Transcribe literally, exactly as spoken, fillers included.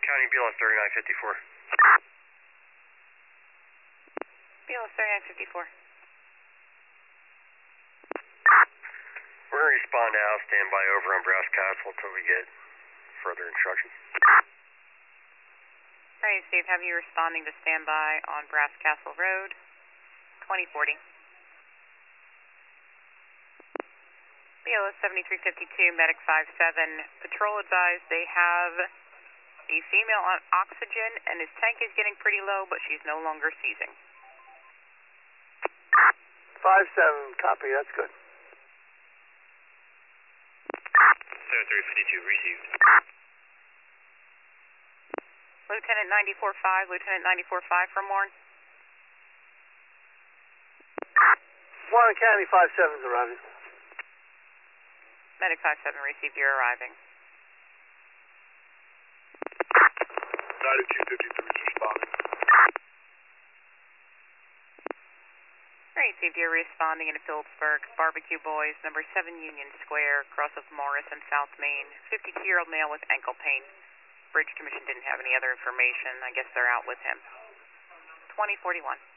County B L S thirty-nine fifty-four. B L S thirty-nine fifty-four. We're going to respond to house standby over on Brass Castle until we get further instructions. Alright, Steve, have you responding to standby on Brass Castle Road, twenty forty. B L S seventy-three fifty-two, Medic five seven, patrol advised they have a female on oxygen and his tank is getting pretty low, but she's no longer seizing. five seven, copy, that's good. seventy-three fifty-two, received. Lieutenant ninety-four five, Lieutenant ninety-four five from Warren. Warren County five seven's arriving. Medic five seven received, you're arriving. ninety-two fifty-three is responding. Alright, Steve, you're responding in Phillipsburg. Barbecue Boys, number seven Union Square, cross of Morris and South Main. fifty-two-year-old male with ankle pain. Bridge Commission didn't have any other information. I guess they're out with him. twenty forty-one.